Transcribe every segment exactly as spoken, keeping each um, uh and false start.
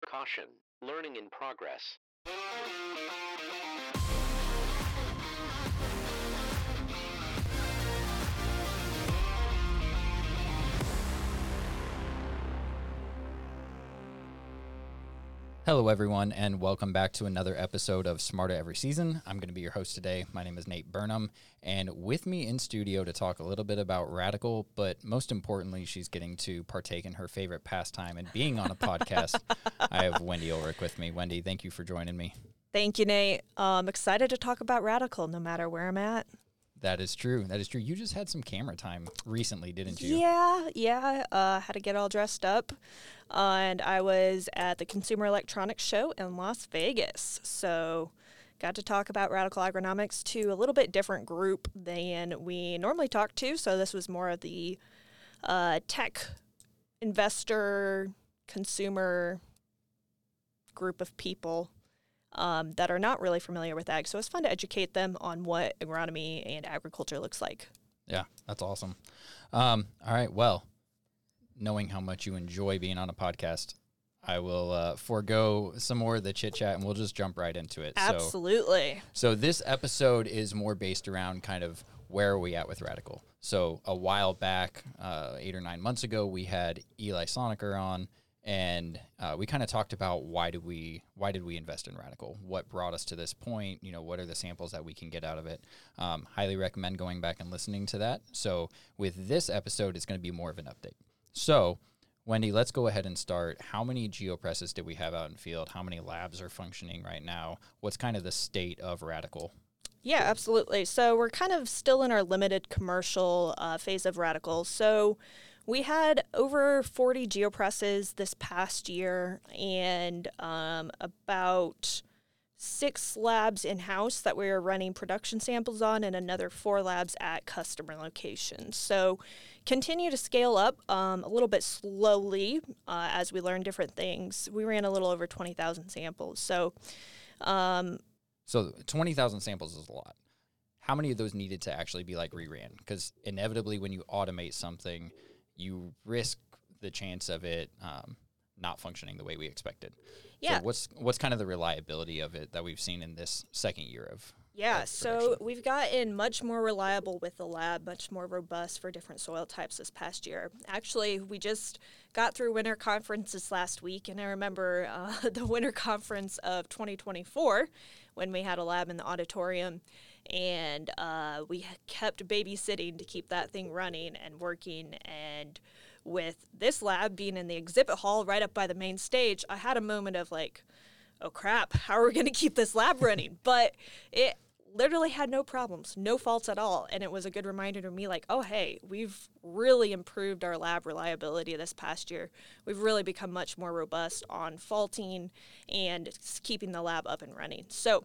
Caution, learning in progress. Hello, everyone, and welcome back to another episode of Smarter Every Season. I'm going to be your host today. My name is Nate Burnham, and with me in studio to talk a little bit about Radical, but most importantly, she's getting to partake in her favorite pastime and being on a podcast. I have Wendy Ulrich with me. Wendy, thank you for joining me. Thank you, Nate. I'm excited to talk about Radical no matter where I'm at. That is true. That is true. You just had some camera time recently, didn't you? Yeah, yeah. Uh, had to get all dressed up. Uh, and I was at the Consumer Electronics Show in Las Vegas. So got to talk about Radical Agronomics to a little bit different group than we normally talk to. So this was more of the uh, tech investor, consumer group of people Um, that are not really familiar with ag. So it's fun to educate them on what agronomy and agriculture looks like. Yeah, that's awesome. Um, all right, well, knowing how much you enjoy being on a podcast, I will uh, forego some more of the chit-chat, and we'll just jump right into it. Absolutely. So, so this episode is more based around kind of where are we at with Radical. So a while back, uh, eight or nine months ago, we had Eli Soniker on, and uh, we kind of talked about why did we why did we invest in Radical? What brought us to this point? You know, what are the samples that we can get out of it? Um, highly recommend going back and listening to that. So with this episode, it's going to be more of an update. So Wendy, let's go ahead and start. How many GeoPresses did we have out in field? How many labs are functioning right now? What's kind of the state of Radical? Yeah, absolutely. So we're kind of still in our limited commercial uh, phase of Radical. So we had over forty GeoPresses this past year and um, about six labs in-house that we were running production samples on and another four labs at customer locations. So continue to scale up um, a little bit slowly uh, as we learn different things. We ran a little over twenty thousand samples. So um, So twenty thousand samples is a lot. How many of those needed to actually be like reran? Because inevitably when you automate something, you risk the chance of it um, not functioning the way we expected. Yeah. So what's what's kind of the reliability of it that we've seen in this second year of Yeah, of so production? we've gotten much more reliable with the lab, much more robust for different soil types this past year. Actually, we just got through winter conferences last week, and I remember uh, the winter conference of twenty twenty-four when we had a lab in the auditorium, and uh, we kept babysitting to keep that thing running and working. And with this lab being in the exhibit hall right up by the main stage, I had a moment of like, oh crap, how are we going to keep this lab running? But it literally had no problems, no faults at all. And it was a good reminder to me like, oh, hey, we've really improved our lab reliability this past year. We've really become much more robust on faulting and keeping the lab up and running. So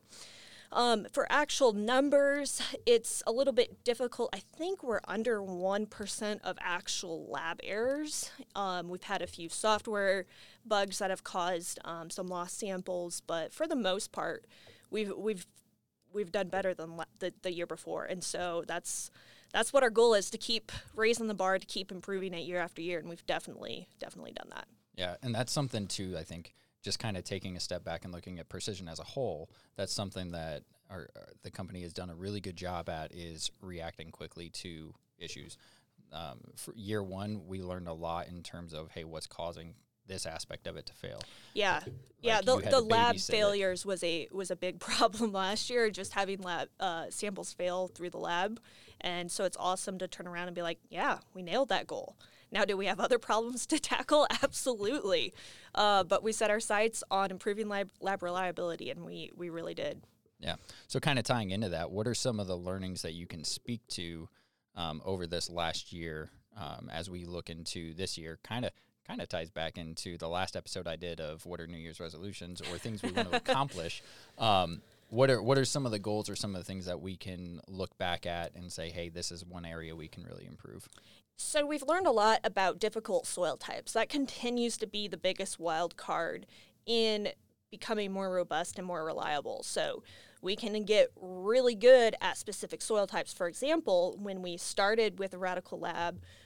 um, for actual numbers, it's a little bit difficult. I think we're under one percent of actual lab errors. Um, we've had a few software bugs that have caused um, some lost samples, but for the most part, we've we've we've done better than la- the, the year before. And so that's that's what our goal is, to keep raising the bar, to keep improving it year after year, and we've definitely, definitely done that. Yeah, and that's something too, I think, just kind of taking a step back and looking at precision as a whole, that's something that our, our, the company has done a really good job at, is reacting quickly to issues. Um, for year one, we learned a lot in terms of, hey, what's causing this aspect of it to fail. Yeah, Like, yeah. you The had the to lab babysit it. failures was a was a big problem last year. Just having lab uh, samples fail through the lab, and so it's awesome to turn around and be like, yeah, we nailed that goal. Now, do we have other problems to tackle? Absolutely, uh, but we set our sights on improving lab lab reliability, and we we really did. Yeah. So kind of tying into that, what are some of the learnings that you can speak to um, over this last year um, as we look into this year? Kind of kind of ties back into the last episode I did of what are New Year's resolutions or things we want to accomplish. Um, what are what are some of the goals or some of the things that we can look back at and say, hey, this is one area we can really improve? So we've learned a lot about difficult soil types. That continues to be the biggest wild card in becoming more robust and more reliable. So we can get really good at specific soil types. For example, when we started with the Radical Lab,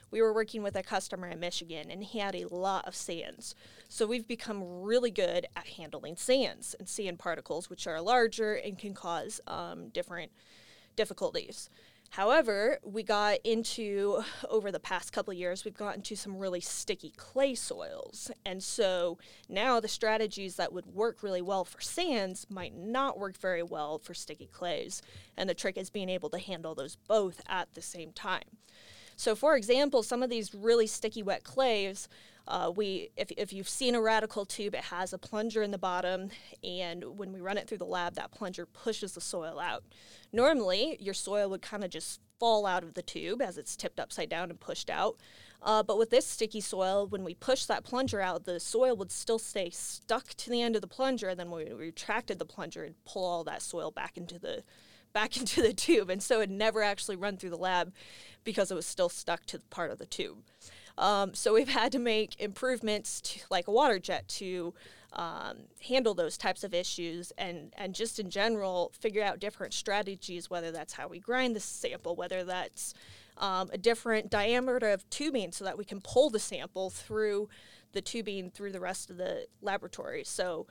we were working with a customer in Michigan, and he had a lot of sands. So we've become really good at handling sands and sand particles, which are larger and can cause um, different difficulties. However, we got into, over the past couple of years, we've gotten into some really sticky clay soils. And so now the strategies that would work really well for sands might not work very well for sticky clays. And the trick is being able to handle those both at the same time. So for example, some of these really sticky wet clays, uh, we if, if you've seen a Radical tube, it has a plunger in the bottom, and when we run it through the lab, that plunger pushes the soil out. Normally, your soil would kind of just fall out of the tube as it's tipped upside down and pushed out. Uh, but with this sticky soil, when we push that plunger out, the soil would still stay stuck to the end of the plunger, and then when we retracted the plunger, it'd pull all that soil back into the back into the tube, and so it never actually run through the lab because it was still stuck to the part of the tube. Um, so we've had to make improvements to, like a water jet, to um, handle those types of issues, and, and just in general figure out different strategies, whether that's how we grind the sample, whether that's um, a different diameter of tubing so that we can pull the sample through the tubing through the rest of the laboratory. So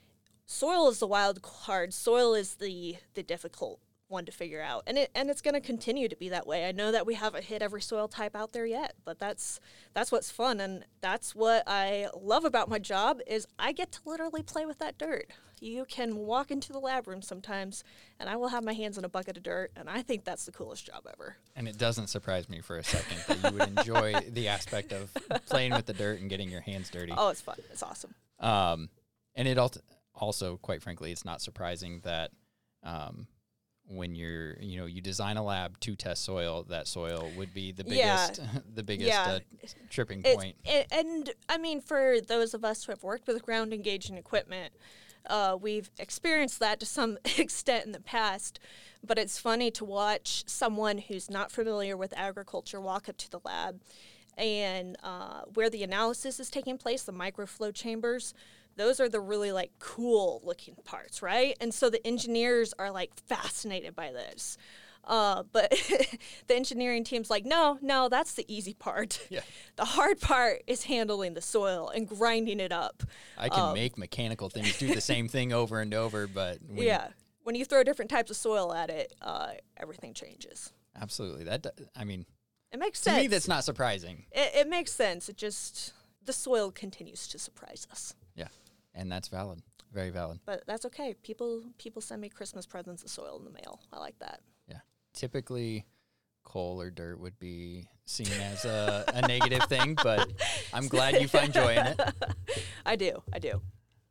soil is the wild card. Soil is the, the difficult one to figure out, and it and it's going to continue to be that way. I know that we haven't hit every soil type out there yet, but that's that's what's fun, and that's what I love about my job is I get to literally play with that dirt. You can walk into the lab room sometimes, and I will have my hands in a bucket of dirt, and I think that's the coolest job ever. And it doesn't surprise me for a second that you would enjoy the aspect of playing with the dirt and getting your hands dirty. Oh, it's fun. It's awesome. Um, and it al- also, quite frankly, it's not surprising that um, when you're, you know, you design a lab to test soil, that soil would be the biggest, yeah. the biggest yeah. uh, tripping it's, point. It, and I mean, for those of us who have worked with ground engaging equipment, uh, we've experienced that to some extent in the past. But it's funny to watch someone who's not familiar with agriculture walk up to the lab, and uh, where the analysis is taking place, the microflow chambers. Those are the really, like, cool-looking parts, right? And so the engineers are, like, fascinated by this. Uh, but the engineering team's like, no, no, that's the easy part. Yeah. The hard part is handling the soil and grinding it up. I can um, make mechanical things do the same thing over and over, but... When yeah. When you throw different types of soil at it, uh, everything changes. Absolutely. That, I mean... It makes to sense. To me, that's not surprising. It, it makes sense. It just... The soil continues to surprise us. Yeah. And that's valid. Very valid. But that's okay. People people send me Christmas presents of soil in the mail. I like that. Yeah. Typically, coal or dirt would be seen as a, a negative thing, but I'm glad you find joy in it. I do. I do.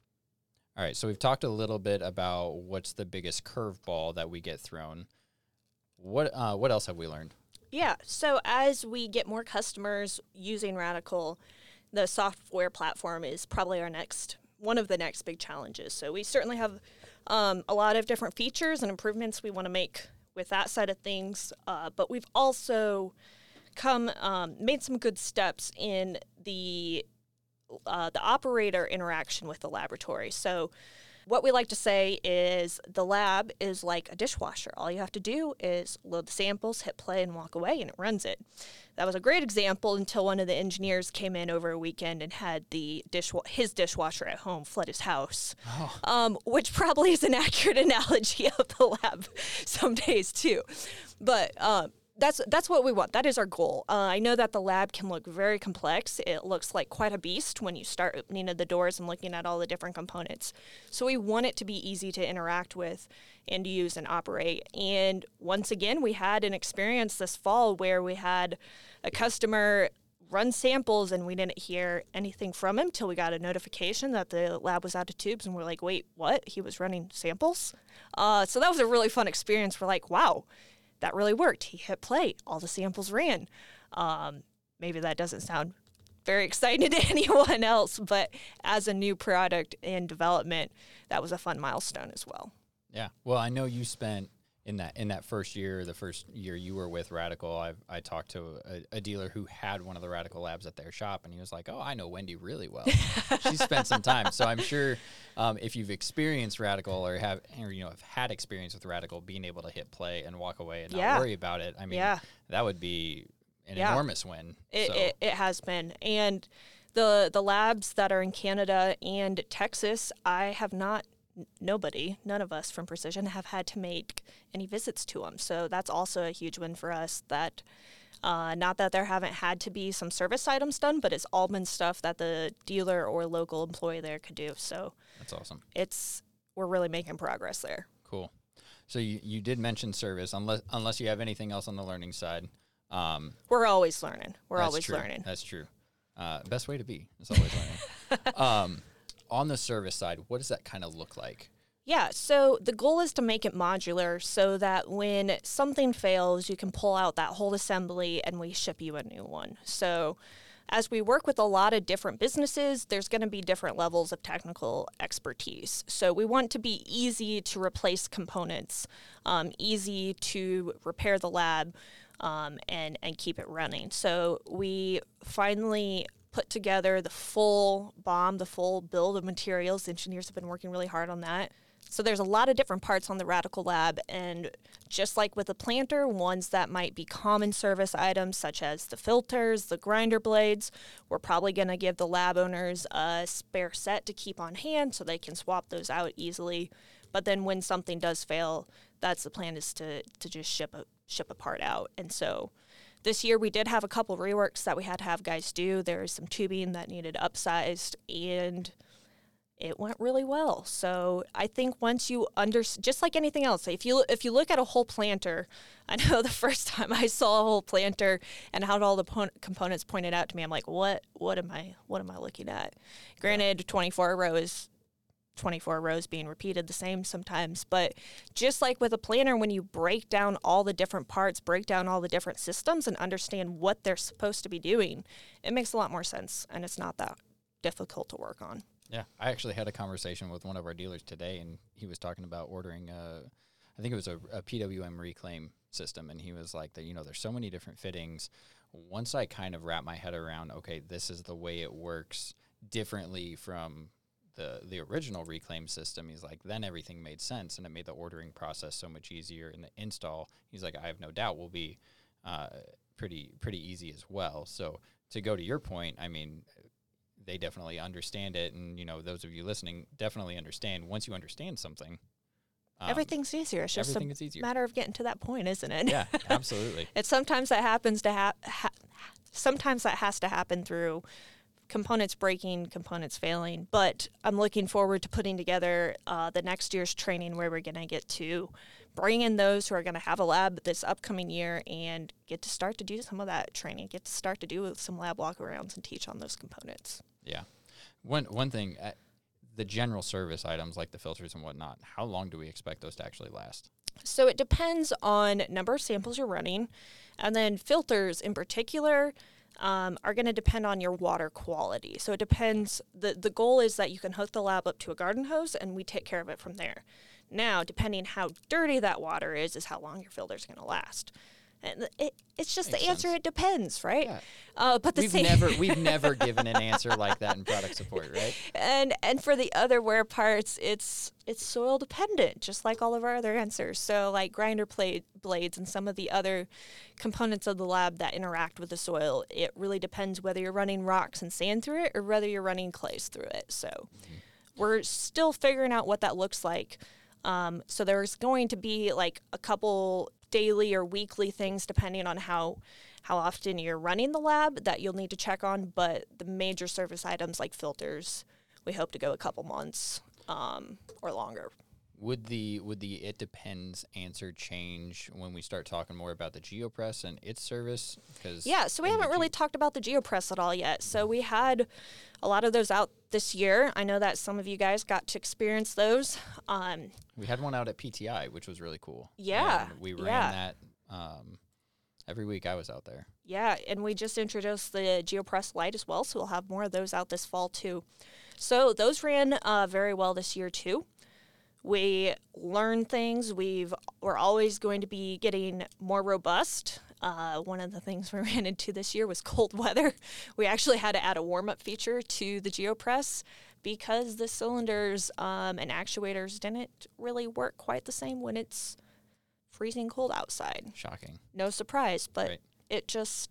All right. So we've talked a little bit about what's the biggest curveball that we get thrown. What uh, what else have we learned? Yeah. So as we get more customers using Radical, the software platform is probably our next one of the next big challenges. So we certainly have um, a lot of different features and improvements we want to make with that side of things, uh, but we've also come um, made some good steps in the uh, the operator interaction with the laboratory. So what we like to say is the lab is like a dishwasher. All you have to do is load the samples, hit play, and walk away, and it runs it. That was a great example until one of the engineers came in over a weekend and had the dishwa- his dishwasher at home flood his house, oh. um, which probably is an accurate analogy of the lab some days too. But um, that's that's what we want. That is our goal. Uh, I know that the lab can look very complex. It looks like quite a beast when you start opening the doors and looking at all the different components. So we want it to be easy to interact with and use and operate. And once again, we had an experience this fall where we had a customer run samples and we didn't hear anything from him till we got a notification that the lab was out of tubes, and we're like, wait, what? He was running samples? Uh, so that was a really fun experience. We're like, wow, that really worked. He hit play. All the samples ran. Um, maybe that doesn't sound very exciting to anyone else, but as a new product in development, that was a fun milestone as well. Yeah. Well, I know you spent in that in that first year, the first year you were with Radical, I I talked to a, a dealer who had one of the Radical labs at their shop, and he was like, "Oh, I know Wendy really well. She spent some time." So I'm sure um, if you've experienced Radical or have or, you know have had experience with Radical, being able to hit play and walk away and yeah. not worry about it, I mean, yeah. that would be an Yeah. enormous win. It, so. it, it has been. And the the labs that are in Canada and Texas, I have not, n- nobody, none of us from Precision have had to make any visits to them. So that's also a huge win for us that, uh, not that there haven't had to be some service items done, but it's all been stuff that the dealer or local employee there could do. So That's awesome. it's, we're really making progress there. Cool. So you, you did mention service, unless unless you have anything else on the learning side. Um, We're always learning. We're that's always true. learning. That's true. Uh, best way to be is always learning. um, on the service side, what does that kind of look like? Yeah, so the goal is to make it modular so that when something fails, you can pull out that whole assembly and we ship you a new one. So as we work with a lot of different businesses, there's going to be different levels of technical expertise. So we want to be easy to replace components, um, easy to repair the lab, um, and, and keep it running. So we finally put together the full B O M, the full build of materials. The engineers have been working really hard on that. So there's a lot of different parts on the Radical Lab, and just like with the planter, ones that might be common service items such as the filters, the grinder blades, we're probably going to give the lab owners a spare set to keep on hand so they can swap those out easily. But then when something does fail, that's the plan, is to, to just ship a, ship a part out. And so this year we did have a couple reworks that we had to have guys do. There was some tubing that needed upsized, and it went really well. So I think once you under, just like anything else, if you if you look at a whole planter, I know the first time I saw a whole planter and had all the po- components pointed out to me, I'm like, what what am I what am I looking at? Granted, twenty-four rows, twenty-four rows being repeated the same sometimes, but just like with a planter, when you break down all the different parts, break down all the different systems, and understand what they're supposed to be doing, it makes a lot more sense, and it's not that difficult to work on. Yeah, I actually had a conversation with one of our dealers today, and he was talking about ordering a, I think it was a, a P W M reclaim system, and he was like, that you know, there's so many different fittings. Once I kind of wrap my head around, okay, this is the way it works differently from the the original reclaim system, he's like, then everything made sense, and it made the ordering process so much easier, and the install, he's like, I have no doubt will be uh, pretty pretty easy as well. So to go to your point, I mean, they definitely understand it, and you know, those of you listening definitely understand. Once you understand something, um, Everything's easier. It's just everything a is easier. matter of getting to that point, isn't it? Yeah, absolutely. It's sometimes that happens to have. Ha- sometimes that has to happen through components breaking, components failing. But I'm looking forward to putting together uh, the next year's training where we're going to get to bring in those who are going to have a lab this upcoming year and get to start to do some of that training, get to start to do some lab walkarounds and teach on those components. Yeah. One one thing, uh, the general service items like the filters and whatnot, how long do we expect those to actually last? So it depends on number of samples you're running, and then filters in particular um, are going to depend on your water quality. So it depends. The, the goal is that you can hook the lab up to a garden hose, and we take care of it from there. Now, depending how dirty that water is, is how long your filter's going to last. And it, it's just Makes the answer. sense. It depends, right? Yeah. Uh, but the We've same never we've never given an answer like that in product support, right? and and for the other wear parts, it's it's soil dependent, just like all of our other answers. So like grinder plate blades and some of the other components of the lab that interact with the soil, it really depends whether you're running rocks and sand through it or whether you're running clays through it. So mm-hmm. we're still figuring out what that looks like. Um, so there's going to be like a couple daily or weekly things depending on how how often you're running the lab that you'll need to check on, but the major service items like filters, we hope to go a couple months um, or longer. Would the would the it depends answer change when we start talking more about the GeoPress and its service? Because yeah, so we haven't really talked about the GeoPress at all yet. So we had a lot of those out this year. I know that some of you guys got to experience those. Um, we had one out at P T I, which was really cool. Yeah, and we ran yeah. that um, every week I was out there. Yeah, and we just introduced the GeoPress Lite as well, so we'll have more of those out this fall too. So those ran uh, very well this year too. We learn things. We've, we're always going to be getting more robust. Uh, one of the things we ran into this year was cold weather. We actually had to add a warm-up feature to the GeoPress because the cylinders um, and actuators didn't really work quite the same when it's freezing cold outside. Shocking. No surprise, but Right. it just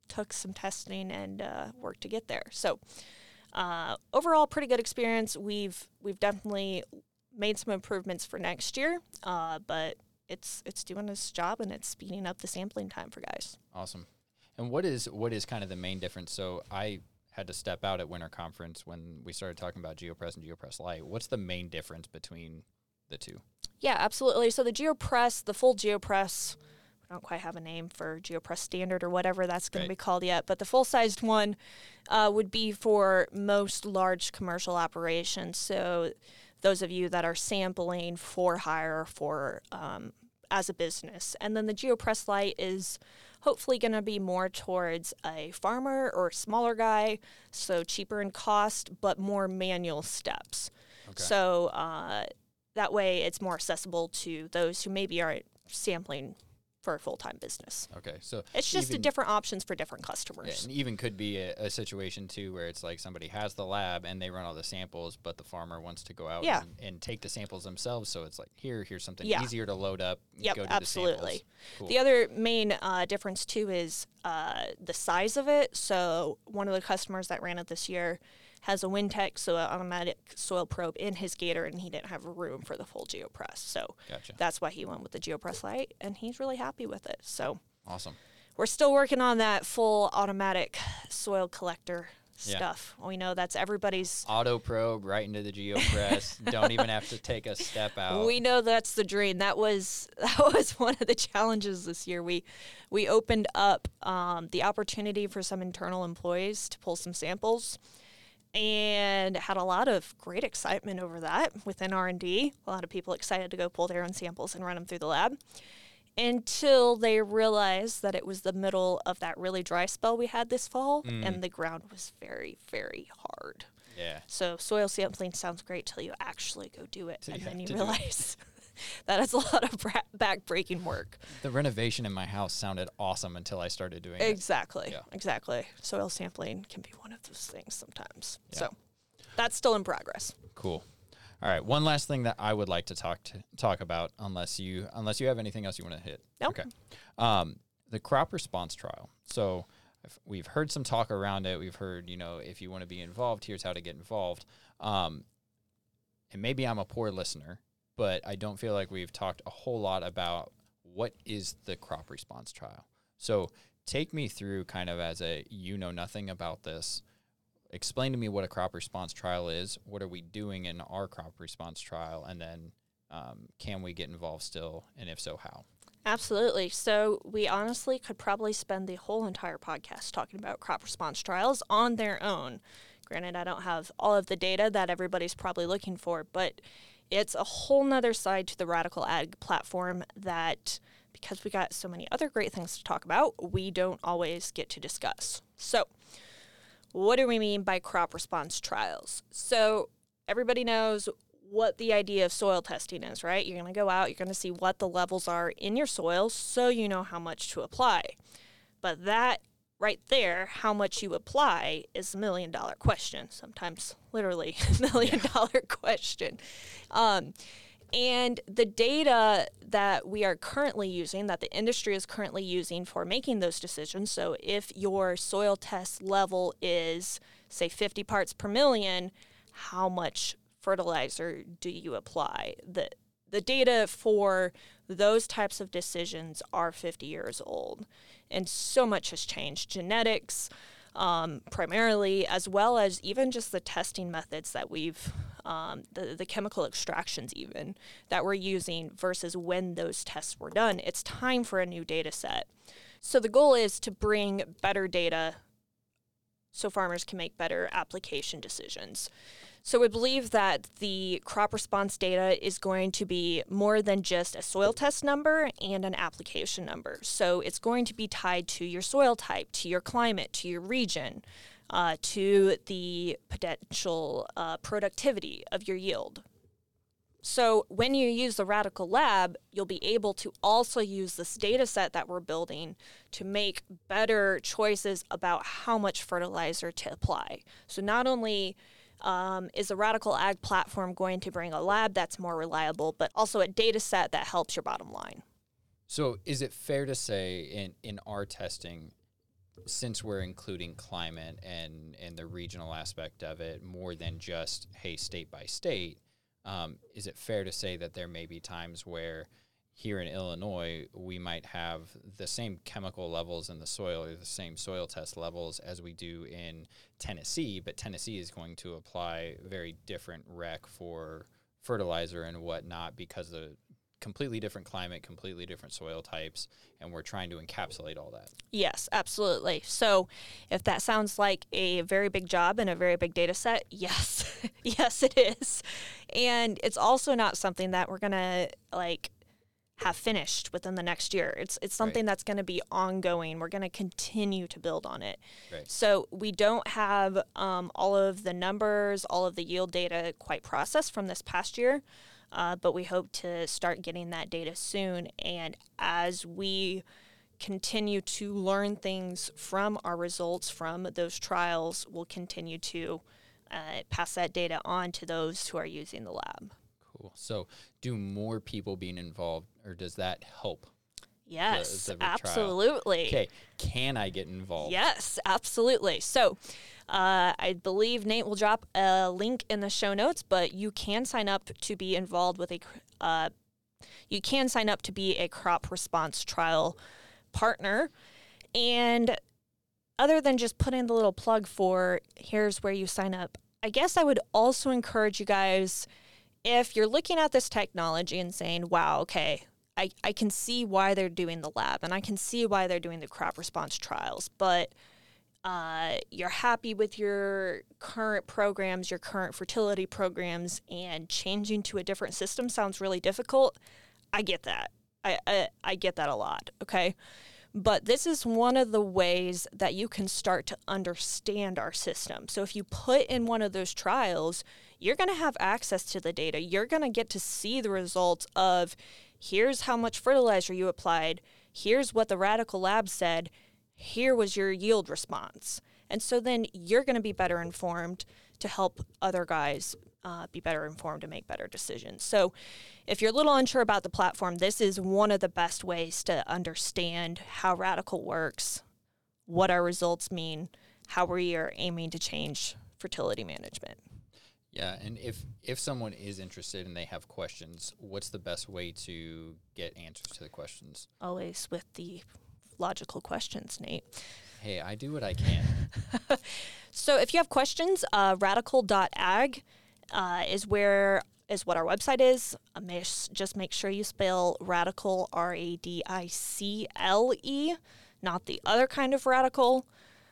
took some testing and uh, work to get there. So uh, overall, pretty good experience. We've we've definitely made some improvements for next year, uh, but it's it's doing its job and it's speeding up the sampling time for guys. Awesome. And what is what is kind of the main difference? So I had to step out at Winter Conference when we started talking about GeoPress and GeoPress Lite. What's the main difference between the two? Yeah, absolutely. So the GeoPress, the full GeoPress, we don't quite have a name for GeoPress Standard or whatever that's going Right. to be called yet, but the full-sized one uh, would be for most large commercial operations. So those of you that are sampling for hire for um, as a business. And then the GeoPress Lite is hopefully going to be more towards a farmer or a smaller guy, so cheaper in cost, but more manual steps. Okay. So uh, that way it's more accessible to those who maybe aren't sampling for a full-time business. Okay, so It's just even, a different options for different yeah, customers. and even could be a, a situation too where it's like somebody has the lab and they run all the samples, but the farmer wants to go out Yeah. and, and take the samples themselves. So it's like here, here's something Yeah. easier to load up. Yep, go do absolutely. The, samples. Cool. The other main uh, difference too is uh, the size of it. So one of the customers that ran it this year has a Wintech, so an automatic soil probe in his Gator, and he didn't have room for the full GeoPress. So Gotcha. that's why he went with the GeoPress Lite, and he's really happy with it. So Awesome. we're still working on that full automatic soil collector Yeah. stuff. We know that's everybody's. Auto probe right into the GeoPress. Don't even have to take a step out. We know that's the dream. That was that was one of the challenges this year. We we opened up um, the opportunity for some internal employees to pull some samples, and had a lot of great excitement over that within R and D. A lot of people excited to go pull their own samples and run them through the lab, until they realized that it was the middle of that really dry spell we had this fall, Mm. and the ground was very, very hard. Yeah. So soil sampling sounds great till you actually go do it, Till and you then have you to do it. realize that is a lot of bra- back-breaking work. The renovation in my house sounded awesome until I started doing it. Exactly, Yeah. exactly. Soil sampling can be one of those things sometimes. Yeah. So that's still in progress. Cool. All right. One last thing that I would like to talk to talk about, unless you unless you have anything else you want to hit. Nope. Okay. Um, the crop response trial. So if we've heard some talk around it. We've heard, you know, if you want to be involved, here's how to get involved. Um, and maybe I'm a poor listener, but I don't feel like we've talked a whole lot about what is the crop response trial. So take me through kind of as a you know nothing about this. Explain to me what a crop response trial is. What are we doing in our crop response trial? And then um, can we get involved still? And if so, how? Absolutely. So we honestly could probably spend the whole entire podcast talking about crop response trials on their own. Granted, I don't have all of the data that everybody's probably looking for, but it's a whole nother side to the Radical Ag platform that, because we got so many other great things to talk about, we don't always get to discuss. So what do we mean by crop response trials? So everybody knows what the idea of soil testing is, right? You're going to go out, you're going to see what the levels are in your soil so you know how much to apply. But that right there, how much you apply, is a million dollar question, sometimes literally a million dollar question. Um, and the data that we are currently using, that the industry is currently using for making those decisions, so if your soil test level is, say, fifty parts per million, how much fertilizer do you apply? The, the data for those types of decisions are fifty years old, and so much has changed. Genetics, um, primarily, as well as even just the testing methods that we've, um, the, the chemical extractions even, that we're using versus when those tests were done. It's time for a new data set. So the goal is to bring better data so farmers can make better application decisions. So we believe that the crop response data is going to be more than just a soil test number and an application number. So it's going to be tied to your soil type, to your climate, to your region, uh, to the potential uh, productivity of your yield. So when you use the Radical Lab, you'll be able to also use this data set that we're building to make better choices about how much fertilizer to apply. So not only Um, is the Radical Ag platform going to bring a lab that's more reliable, but also a data set that helps your bottom line? So is it fair to say in, in our testing, since we're including climate and, and the regional aspect of it more than just, hey, state by state, um, is it fair to say that there may be times where here in Illinois, we might have the same chemical levels in the soil or the same soil test levels as we do in Tennessee, but Tennessee is going to apply very different rec for fertilizer and whatnot because of completely different climate, completely different soil types, and we're trying to encapsulate all that. Yes, absolutely. So if that sounds like a very big job and a very big data set, yes, yes, it is. And it's also not something that we're going to like have finished within the next year. It's it's something right. that's going to be ongoing. We're going to continue to build on it. Right. So we don't have um, all of the numbers, all of the yield data quite processed from this past year, uh, but we hope to start getting that data soon. And as we continue to learn things from our results from those trials, we'll continue to uh, pass that data on to those who are using the lab. Cool. So do more people being involved, or does that help? Yes, the, the absolutely. Okay, can I get involved? Yes, absolutely. So uh, I believe Nate will drop a link in the show notes, but you can sign up to be involved with a, uh, you can sign up to be a crop response trial partner. And other than just putting the little plug for here's where you sign up, I guess I would also encourage you guys, if you're looking at this technology and saying, wow, okay, I, I can see why they're doing the lab and I can see why they're doing the crop response trials, but uh, you're happy with your current programs, your current fertility programs, and changing to a different system sounds really difficult. I get that. I, I, I get that a lot, okay? But this is one of the ways that you can start to understand our system. So if you put in one of those trials, you're going to have access to the data. You're going to get to see the results of here's how much fertilizer you applied, here's what the Radicle Lab said, here was your yield response. And so then you're going to be better informed to help other guys uh, be better informed to make better decisions. So if you're a little unsure about the platform, this is one of the best ways to understand how Radicle works, what our results mean, how we are aiming to change fertility management. Yeah, and if if someone is interested and they have questions, what's the best way to get answers to the questions? Always with the logical questions, Nate. Hey, I do what I can. So if you have questions, uh, radicle dot ag uh, is where is what our website is. Uh, just make sure you spell Radicle, R A D I C L E, not the other kind of radical.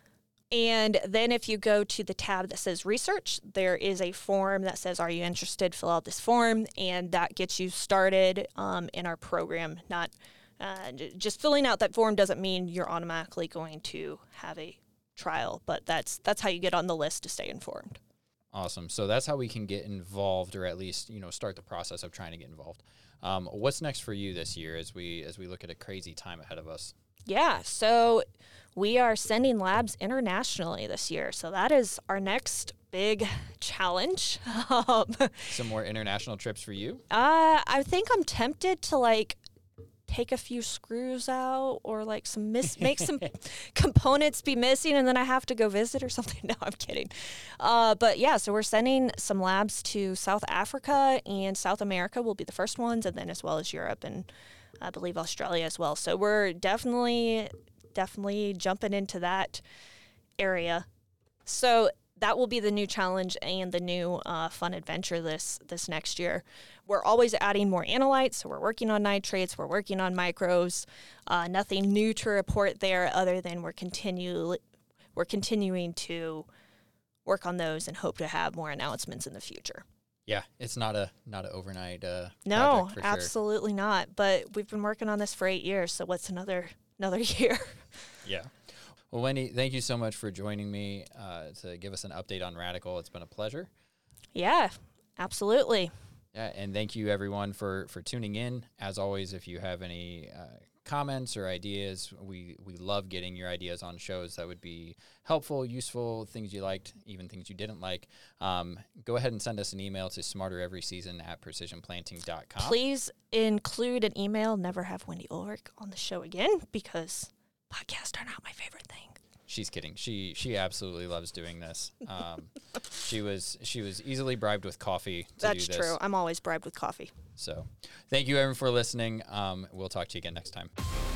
And then if you go to the tab that says research, there is a form that says, are you interested? Fill out this form, and that gets you started um, in our program. Not uh, j- just filling out that form doesn't mean you're automatically going to have a trial, but that's that's how you get on the list to stay informed. Awesome. So that's how we can get involved, or at least, you know, start the process of trying to get involved. Um, what's next for you this year as we as we look at a crazy time ahead of us? Yeah, so we are sending labs internationally this year. So that is our next big challenge. um, Some more international trips for you? Uh, I think I'm tempted to like take a few screws out or like some miss make some components be missing and then I have to go visit or something. No, I'm kidding. Uh, but yeah, so we're sending some labs to South Africa, and South America will be the first ones, and then as well as Europe and I believe Australia as well. So we're definitely, definitely jumping into that area. So that will be the new challenge and the new uh, fun adventure this this next year. We're always adding more analytes, so we're working on nitrates, we're working on micros. Uh, nothing new to report there other than we're continue we're continuing to work on those and hope to have more announcements in the future. Yeah, it's not a not an overnight uh, no, project for absolutely sure. not. But we've been working on this for eight years, so what's another another year? Yeah. Well, Wendy, thank you so much for joining me uh, to give us an update on Radicle. It's been a pleasure. Yeah, absolutely. Yeah, and thank you everyone for for tuning in. As always, if you have any uh, comments or ideas, we we love getting your ideas on shows that would be helpful, useful, things you liked, even things you didn't like. Um, go ahead and send us an email to smarter every season at precision planting dot com. Please include an email. Never have Wendy Ulrich on the show again because podcasts are not my favorite thing. She's kidding. She she absolutely loves doing this. Um, she was she was easily bribed with coffee to That's do this. true. I'm always bribed with coffee. So, thank you everyone for listening. Um, we'll talk to you again next time.